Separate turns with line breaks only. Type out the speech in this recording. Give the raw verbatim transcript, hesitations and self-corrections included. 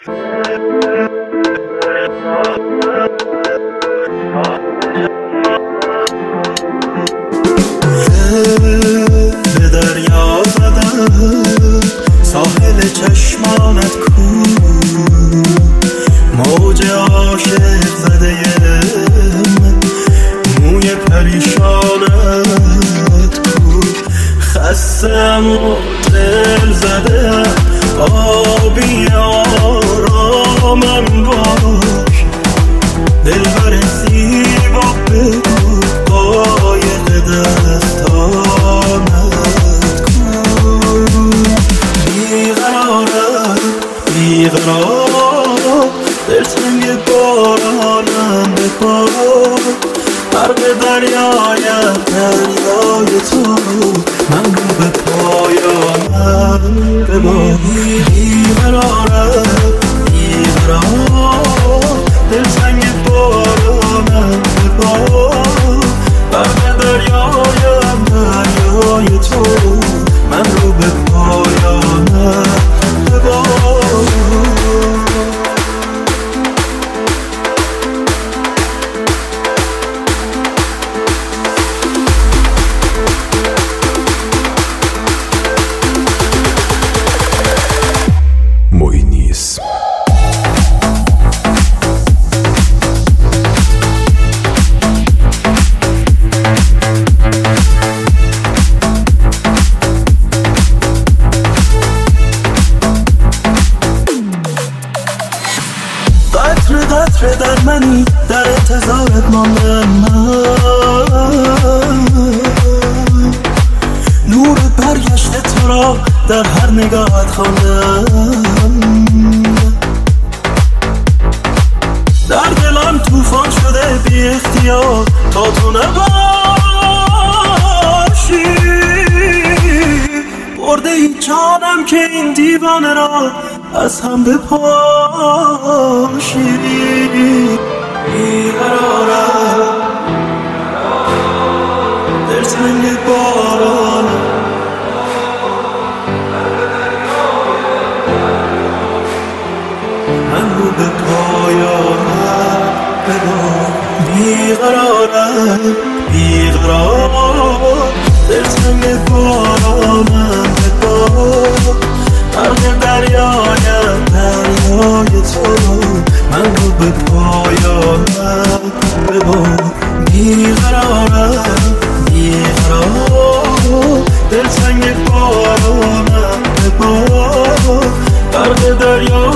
به دریا زدم ساحل چشمانت کو، موج عاشق زده من موی پریشانت کو. خستم و دل زده آبی آرامم باش، دلبر زیبا بگو قایق دستانت کو. بیقرارم بیقرار دلتنگ بارانم به پا، غرق دریایم دریای تو، من رو به پایانم ببار. بیقرارم بیقرار دلتنگ بارانم به پا، غرق دریایم دریای تو، من رو به پایانم ببار. قطره قطره در منی، در انتظارت ماندم من، نور برگشت تو را در هر نگاهت خواندم. در دلم طوفان شده بی اختیار تا تو نباشی، برده ای جانم که این دیوانه را از هم بپاشی. بیقرارم دلتنگ بارانم، من رو به پایانم ببار. بیقرارم بیقرار دلتنگ بارانم ببار، غرق دریایم دریای تو، من رو به پایانم ببار. بیقرارم بیقرار دلتنگ بارانم ببار، غرق دریا